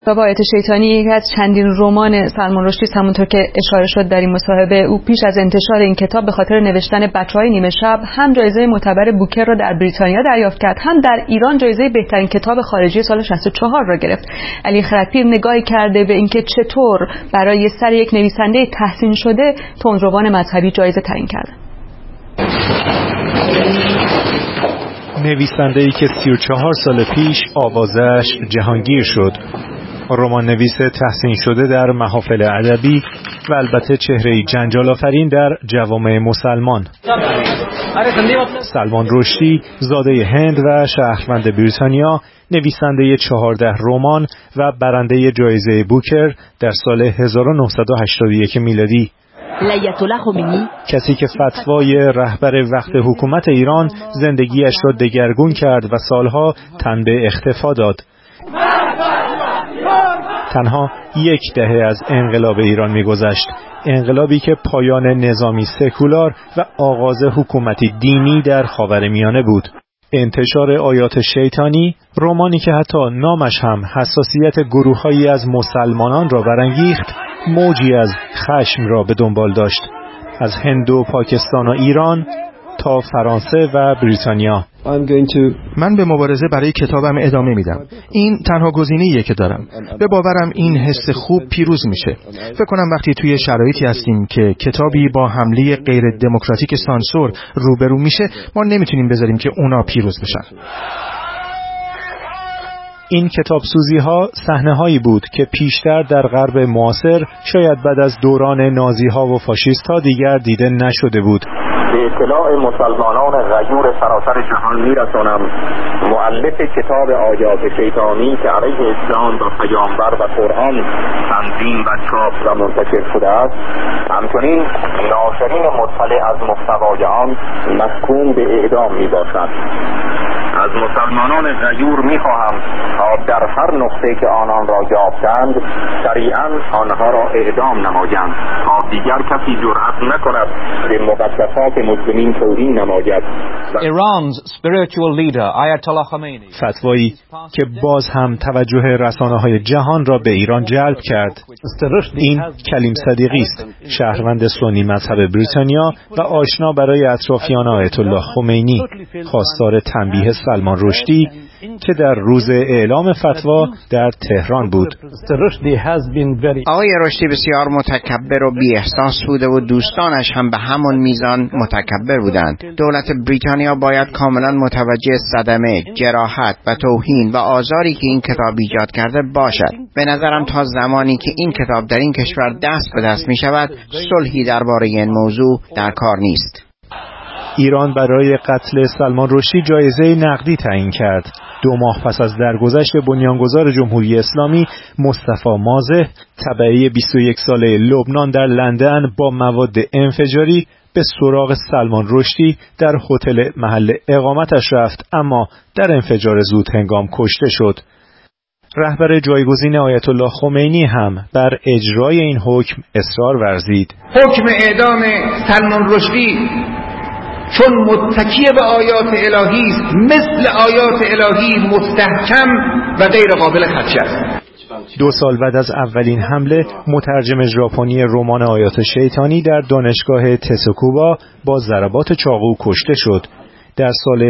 کتاب آیات شیطانی یکی از چندین رمان سلمان رشدی است. همونطور که اشاره شد در این مصاحبه، او پیش از انتشار این کتاب به خاطر نوشتن بچه‌های نیمه شب هم جایزه معتبر بوکر را در بریتانیا دریافت کرد، هم در ایران جایزه بهترین کتاب خارجی سال 64 را گرفت. علی خردپیر نگاهی کرده به اینکه چطور برای سر یک نویسنده تحسین شده تندروان مذهبی جایزه تعیین کرد. نویسنده‌ای که 34 سال پیش آوازش جهانگیر شد، رمان نویس تحسین شده در محافل ادبی و البته چهره‌ای جنجال آفرین در جوامع مسلمان. سلمان رشدی زاده هند و شهروند بریتانیا، نویسنده 14 رمان و برنده جایزه بوکر در سال 1981 میلادی. کسی که فتوای رهبر وقت حکومت ایران زندگیش را دگرگون کرد و سالها تن به اختفا داد. تنها یک دهه از انقلاب ایران می‌گذشت، انقلابی که پایان نظامی سکولار و آغاز حکومتی دینی در خاورمیانه بود. انتشار آیات شیطانی، رمانی که حتی نامش هم حساسیت گروه‌هایی از مسلمانان را برانگیخت، موجی از خشم را به دنبال داشت، از هند و پاکستان و ایران تا فرانسه و بریتانیا. من به مبارزه برای کتابم ادامه میدم. این تنها گزینه‌ایه که دارم. به باورم این حس خوب پیروز میشه. فکر کنم وقتی توی شرایطی هستیم که کتابی با حمله غیر دموکراتیک سانسور روبرو میشه، ما نمیتونیم بذاریم که اونا پیروز بشن. این کتابسوزی‌ها صحنه‌هایی بود که پیشتر در غرب معاصر شاید بعد از دوران نازی‌ها و فاشیست‌ها دیگر دیده نشده بود. به اطلاع مسلمانان غیور سراسر جهان میرسانم مؤلف کتاب آیات شیطانی که علیه اسلام و پیامبر و قرآن تنظیم و چاپ و منتشر شده است، همچنین ناشرین مطلع از محتوای آن محکوم به اعدام میباشند. از مسلمانان غیور میخواهم تا در هر نقطه که آنان را یافتند سریعا آنها را اعدام نمایند تا دیگر کسی جرأت نکند به مقدسات مسلمین توهین نماید. Iran's spiritual leader Ayatollah Khomeini فتوایی که باز هم توجه رسانه‌های جهان را به ایران جلب کرد. این کلیم صدیقی است، شهروند سنی مذهب بریتانیا و آشنا برای اطرافیان آیت الله خمینی، خواستار تنبیه سلمان رشدی که در روز اعلام فتوا در تهران بود. آقای رشدی بسیار متکبر و بی احساس بوده و دوستانش هم به همون میزان متکبر بودند. دولت بریتانیا باید کاملا متوجه صدمه، جراحت و توهین و آزاری که این کتاب ایجاد کرده باشد. به نظرم تا زمانی که این کتاب در این کشور دست به دست می شود، صلحی درباره این موضوع در کار نیست. ایران برای قتل سلمان رشدی جایزه نقدی تعیین کرد. 2 ماه پس از درگذشت بنیانگذار جمهوری اسلامی مصطفی مازه، تبعه 21 ساله لبنان در لندن، با مواد انفجاری به سراغ سلمان رشدی در هتل محل اقامتش رفت، اما در انفجار زود هنگام کشته شد. رهبر جایگزین آیت الله خمینی هم بر اجرای این حکم اصرار ورزید. حکم اعدام سلمان رشدی چون متکی به آیات الهی است، مثل آیات الهی مستحکم و غیر قابل خدشه است. 2 سال بعد از اولین حمله، مترجم ژاپنی رمان آیات شیطانی در دانشگاه تسوکوبا با ضربات چاقو کشته شد. در سال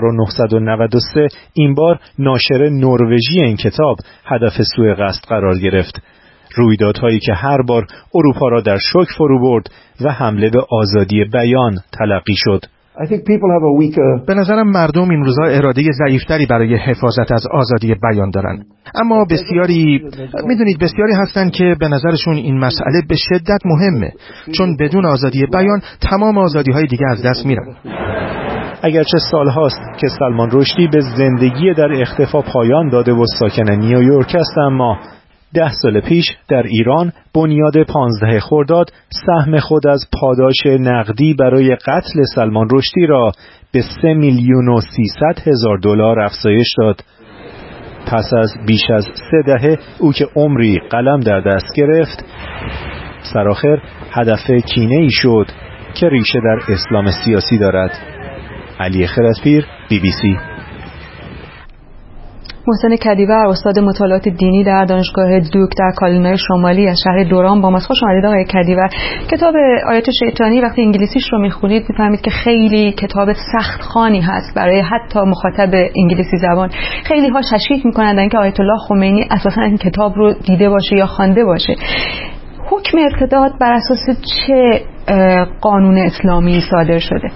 1993 این بار ناشر نروژی این کتاب هدف سوء قصد قرار گرفت. رویدادهایی که هر بار اروپا را در شوک فرو برد و حمله به آزادی بیان تلقی شد. به نظرم مردم این روزها اراده ضعیفتری برای حفاظت از آزادی بیان دارن، اما بسیاری هستن که به نظرشون این مسئله به شدت مهمه، چون بدون آزادی بیان تمام آزادی‌های دیگه از دست میرن. اگرچه سالهاست که سلمان رشدی به زندگی در اختفا پایان داده و ساکن نیویورک است، اما 10 سال پیش در ایران بنیاد 15 خرداد سهم خود از پاداش نقدی برای قتل سلمان رشدی را به 3,300,000 دلار افزایش داد. پس از بیش از 3 دهه او که عمری قلم در دست گرفت، سرآخر هدف کینه‌ای شد که ریشه در اسلام سیاسی دارد. علی خردپیر، BBC. محسن کدیور، استاد مطالعات دینی در دانشگاه دوک در کارولینای شمالی از شهر دوران با ماست. خوش آمدید آقای کدیور. کتاب آیات شیطانی وقتی انگلیسیش رو میخونید میفهمید که خیلی کتاب سخت خوانی هست برای حتی مخاطب انگلیسی زبان. خیلی ها تشکیک میکنند که آیت الله خمینی اساسا این کتاب رو دیده باشه یا خوانده باشه. حکم ارتداد بر اساس چه قانون اسلامی صادر شده؟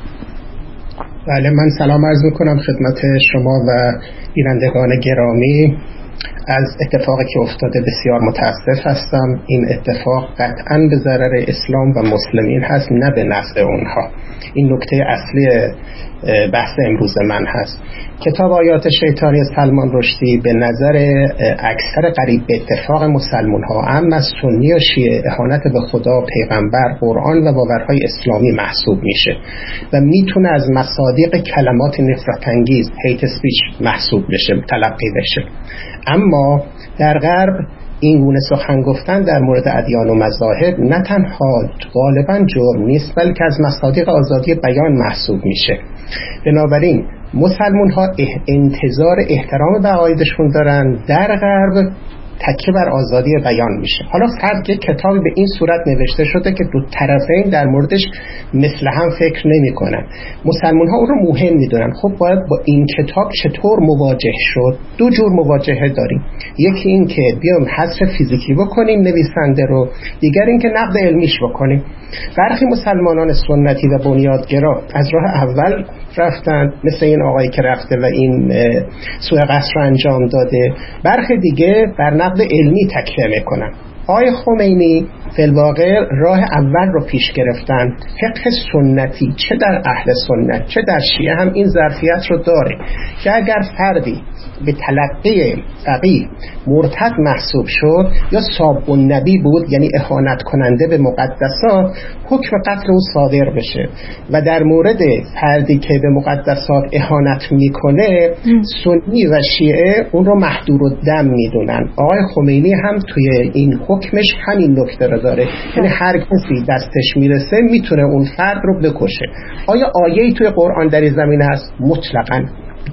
بله، من سلام عرض میکنم خدمت شما و بینندگان گرامی. از اتفاقی که افتاده بسیار متاسف هستم. این اتفاق قطعاً به ضرر اسلام و مسلمین هست، نه به نفع اونها. این نکته اصلی بحث امروز من هست. کتاب آیات شیطانی سلمان رشدی به نظر اکثر قریب به اتفاق مسلمان ها، اما از سنی و شیعه، اهانت به خدا، پیغمبر، قرآن و باورهای اسلامی محسوب میشه و میتونه از مصادیق کلمات نفرت انگیز هیت اسپیچ محسوب بشه، تلقی بشه. اما در غرب این گونه سخن گفتن در مورد ادیان و مذاهب نه تنها غالبا جرم نیست، بلکه از مصادیق آزادی بیان محسوب میشه. بنابراین مسلمان ها انتظار احترام به عقایدشون دارن، در غرب تکیه بر آزادی بیان میشه. حالا فرض که کتابی به این صورت نوشته شده که دو طرفین در موردش مثل هم فکر نمی کنن، مسلمان ها اون رو مهم میدونن. خب باید با این کتاب چطور مواجه شد؟ دو جور مواجهه داریم. یکی این که بیام حذف فیزیکی بکنیم نویسنده رو، دیگر این که نقد علمیش بکنیم. برخی مسلمانان سنتی و بنیادگرا از راه اول رفتن، مثل این آقایی که رفته و این سوء قصد رو انجام داده. برخی دیگه بر نقد علمی تکیه میکنن. آقای خمینی فی الواقع راه اول رو پیش گرفتن. فقه سنتی چه در اهل سنت چه در شیعه هم این ظرفیت رو داره که اگر فردی به تلقی فقیه مرتد محسوب شد یا ساب النبی بود، یعنی اهانت کننده به مقدسات، حکم قتل او صادر بشه. و در مورد فردی که به مقدسات اهانت میکنه، سنی و شیعه اون رو محدور الدم میدونن. آقای خمینی هم توی این حکمش همین نکته رو داره، یعنی هر کسی دستش میرسه میتونه اون فرد رو بکشه. آیا آیه‌ای توی قرآن در این زمینه هست؟ مطلقاً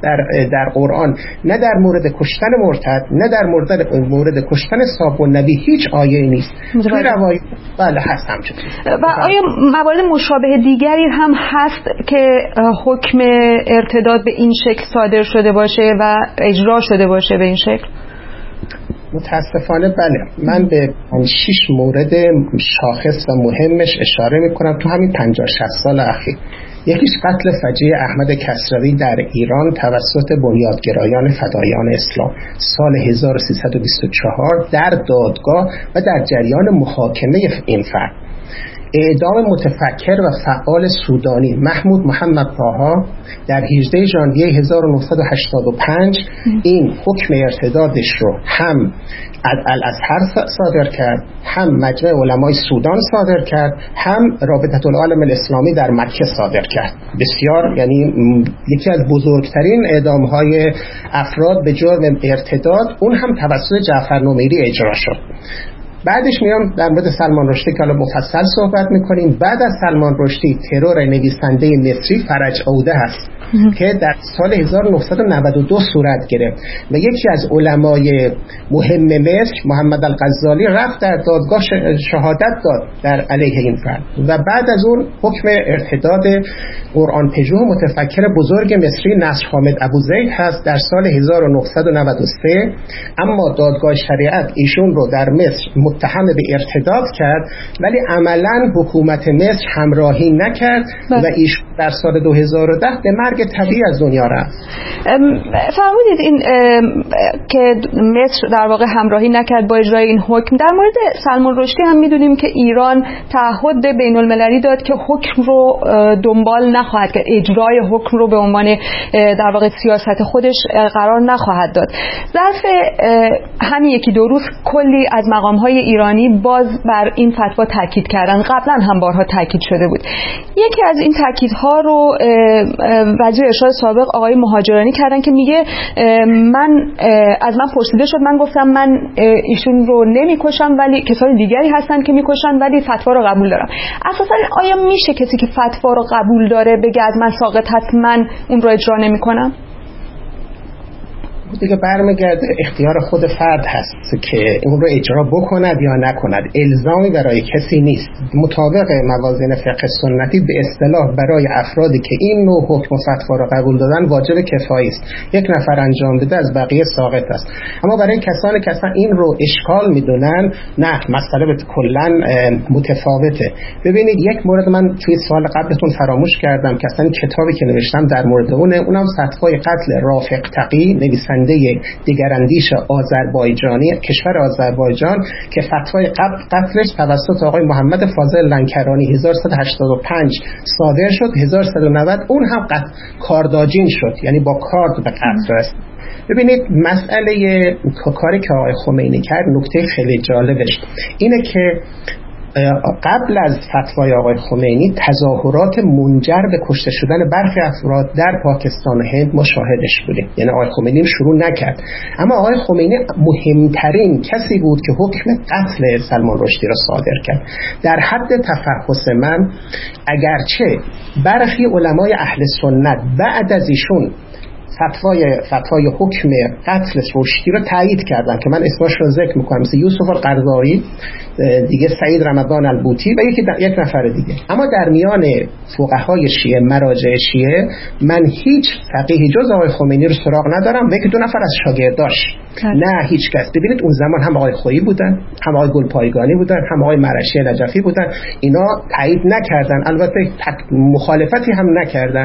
در قرآن نه در مورد کشتن مرتد نه در مورد کشتن صاحب النبی هیچ آیه نیست. توی روایت بله هست همچنین. و آیا موارد مشابه دیگری هم هست که حکم ارتداد به این شکل صادر شده باشه و اجرا شده باشه به این شکل؟ متاسفانه بله. من به 6 مورد شاخص و مهمش اشاره میکنم تو همین 50-60 سال اخیر. یکیش قتل فجیع احمد کسروی در ایران توسط بنیادگرایان فدایان اسلام سال 1324 در دادگاه و در جریان محاکمه این فرد. اعدام متفکر و فعال سودانی محمود محمد طاها در 18 ژانویه 1985 این حکم ارتدادش رو هم الازهر صادر کرد، هم مجمع علمای سودان صادر کرد، هم رابطه العالم الاسلامی در مکه صادر کرد. بسیار، یعنی یکی از بزرگترین اعدام‌های افراد به جرم ارتداد، اون هم توسط جعفر نمیری اجرا شد. بعدش میام در مورد سلمان رشدی که حالا مفصل صحبت میکنیم. بعد از سلمان رشدی ترور نویسنده مصری فرج عوده هست که در سال 1992 صورت گرفت و یکی از علمای مهم مصر محمد الغزالی رفت در دادگاه شهادت داد در علیه این فرد. و بعد از اون حکم ارتداد قرآن پژوه متفکر بزرگ مصری نصر حامد ابوزید هست در سال 1993. اما دادگاه شریعت ایشون رو در مصر متهم به ارتداد کرد، ولی عملاً حکومت مصر همراهی نکرد و ایشون در سال 2010 به مرگ طبیعی از دنیا رفت. فرمودید این که مصر در واقع همراهی نکرد با اجرای این حکم. در مورد سلمان رشدی هم میدونیم که ایران تعهد بین المللی داد که حکم رو دنبال نخواهد کرد، اجرای حکم رو به عنوان در واقع سیاست خودش قرار نخواهد داد. ظرف همین یکی دو روز کلی از مقام‌های ایرانی باز بر این فتوا تاکید کردن. قبلا هم بارها تاکید شده بود. یکی از این تاکیدها رو وزیر ارشاد سابق آقای مهاجرانی کردن که میگه از من پرسیده شد، من گفتم من ایشون رو نمیکشم ولی کسای دیگری هستن که میکشن ولی فتوا رو قبول دارم. اساسا آیا میشه کسی که فتوا رو قبول داره بگه از من ساقط هست من اون رو اجرا نمیکنم؟ دیگه برمیگرده اختیار خود فرد هست که اون رو اجرا بکند یا نکند. الزامی برای کسی نیست. مطابق موازین فقه سنتی به اصطلاح برای افرادی که این نوع حکم و فتوا را قبول دادن واجب کفایی است. یک نفر انجام بده از بقیه ساقط است. اما برای کسانی که اصلا این رو اشکال میدونن، نه، مسئله کلا متفاوته. ببینید یک مورد من توی سوال قبلتون فراموش کردم که اصلا کتابی که نوشتم در مورد اونم فتوای قتل رافق تقی، نویسنده دیگراندیش آذربایجانی، کشور آذربایجان، که فتوای قتلش توسط آقای محمد فاضل لنکرانی 1185 صادر شد. 1190 اون هم کارداجین شد، یعنی با کارد به قتل رسید. ببینید مسئله کاری که آقای خمینی کرد، نکته خیلی جالبش اینه که قبل از فتوای آقای خمینی تظاهرات منجر به کشته شدن برخی افراد در پاکستان و هند مشاهدش بودیم. یعنی آقای خمینی شروع نکرد، اما آقای خمینی مهمترین کسی بود که حکم قتل سلمان رشدی را صادر کرد. در حد تفحص من، اگرچه برخی علمای اهل سنت بعد از ایشون فتوای حکم قتل رشدی رو تایید کردن که من اسمش رو ذکر میکنم، مثل یوسف القرضاوی، دیگه سعید رمضان البوطی و یک نفر دیگه. اما در میان فقهای شیعه، مراجع شیعه، من هیچ فقیهی جز آقای خمینی رو سراغ ندارم و یک دو نفر از شاگرداش، نه هیچ کس. ببینید اون زمان هم آقای خویی بودن، هم آقای گلپایگانی بودن، هم آقای مرشی نجفی بودن، اینا تایید نکردن، البته مخالفتی هم نکردن.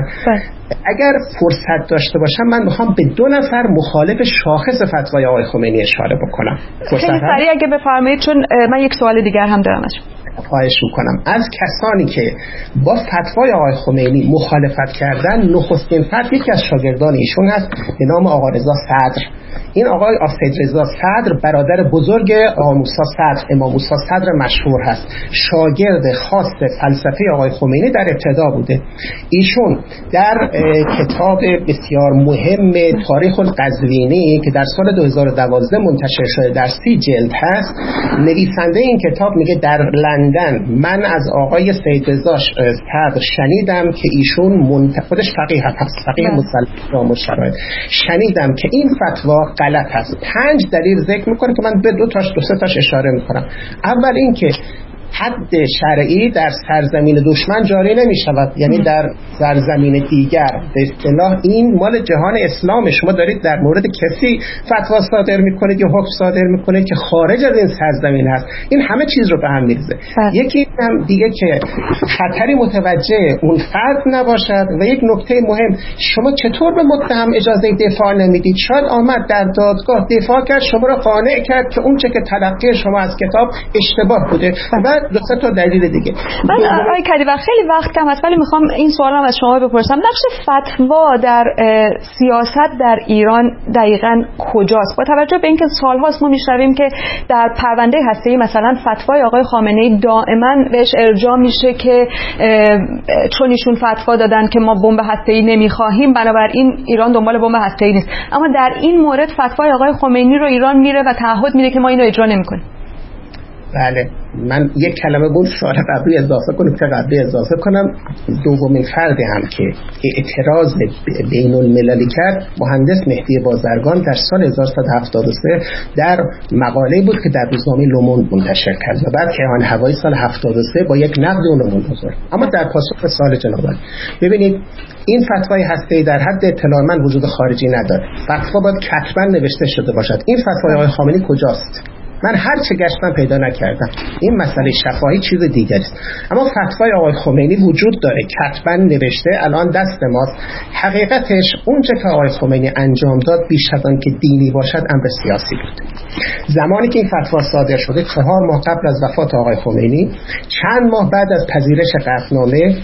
اگر فرصت داشته باشم من میخوام به دو نفر مخالف شاخص فتوای آقای خمینی اشاره بکنم. خیلی سریع اگه بفرمایید، چون من یک سوال دیگر هم دارم. خواهش میکنم. از کسانی که با فتوای آقای خمینی مخالفت کردن، نخستین فرد یکی از شاگردان ایشون هست به نام آقا رضا صدر. این آقای سید رضا صدر برادر بزرگ آقا موسی صدر، امام موسی صدر مشهور هست، شاگرد خاص فلسفه آقای خمینی در ابتدا بوده. ایشون در کتاب بسیار مهم تاریخ القزوینی که در سال 2012 منتشر شده در 30 جلد هست، نویسنده این کتاب میگه در لندن من از آقای سید رضا صدر شنیدم که ایشون خودش فقیه هست، فقیه مسلمان و شرایط، شنیدم که این فتوا غلط است. 5 دلیل ذکر میکنه که من به دو سه تاش اشاره میکنم. اول این که حد شرعی در سرزمین دشمن جاری نمی شود، یعنی در سرزمین دیگر. به اصطلاح این مال جهان اسلام، شما دارید در مورد کسی فتوا صادر میکنید یا حکم صادر میکنید که خارج از این سرزمین هست، این همه چیز رو به هم میریزه. یکی هم دیگه که خطری متوجه اون فرد نباشد و یک نکته مهم، شما چطور به متهم اجازه دفاع نمیدید؟ شاید آمد در دادگاه دفاع کرد، شما رو قانع کرد که اون چه که تلقی شما از کتاب اشتباه بوده و دو سه تا دلیل دیگه. من آقای کدیور خیلی وقت کم است ولی میخوام این سوالم از شما بپرسم، نقش فتوا در سیاست در ایران دقیقاً کجاست؟ با توجه به اینکه سالهاست ما میشنویم که در پرونده هسته‌ای مثلا فتوای آقای خامنه‌ای دائما بهش ارجاع میشه که چون ایشون فتوا دادن که ما بمب هسته‌ای نمیخواهیم، بنابراین ایران دنبال بمب هسته‌ای نیست. اما در این مورد فتوای آقای خمینی رو ایران میره و تعهد میده که ما اینو اجرا نمیکنیم. بله، من یک کلمه بود سوال قبلی اضافه کنم. دومین فردی هم که اعتراض بین المللی کرد مهندس مهدی بازرگان در سال 1173 در مقاله بود که در روزنامه لوموند منتشر کرد و بعد کیهان هوایی سال 73 با یک نقد اون رو منتشر. اما در پاسخ به سوال جناب ببینید، این فتوای هسته‌ای در حد اطلاع من وجود خارجی نداره. فتوا باید کتباً نوشته شده باشد. این فتوای آقای خامنه‌ای کجاست؟ من هر چه گشتم پیدا نکردم. این مسئله شفاهی چیز دیگری است. اما فتوای آقای خمینی وجود داره، کتباً نوشته، الان دست ماست. حقیقتش اون چه که آقای خمینی انجام داد بیش از آن که دینی باشد امر سیاسی بود. زمانی که این فتوا صادر شده 4 ماه قبل از وفات آقای خمینی، چند ماه بعد از پذیرش قطعنامه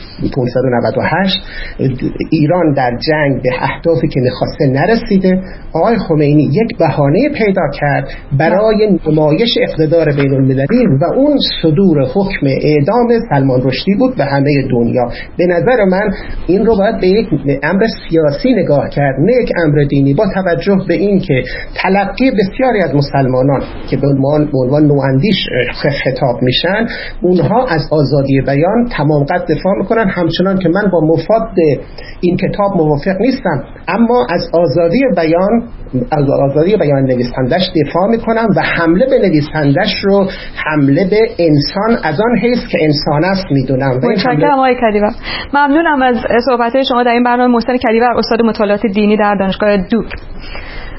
598 ایران در جنگ به اهدافی که می‌خواسته نرسیده، آقای خمینی یک بهانه پیدا کرد برای نمایش اقتدار بین المللی و اون صدور حکم اعدام سلمان رشدی بود به همه دنیا. به نظر من این رو باید به یک امر سیاسی نگاه کرد، نه یک امر دینی، با توجه به این که تلقی بسیاری از مسلمانان که به عنوان نواندیش خطاب میشن، اونها از آزادی بیان تمام قد دفاع میکنن، همچنان که من با مفاد این کتاب موافق نیستم. اما از آزادی بیان نویسندش دفاع میکنم و حمله به نویسندش رو حمله به انسان از آن حیث که انسان است میدونم. متشکرم آقای کدیور. ممنونم از صحبت‌های شما در این برنامه. محسن کدیور، استاد مطالعات دینی در دانشگاه دور.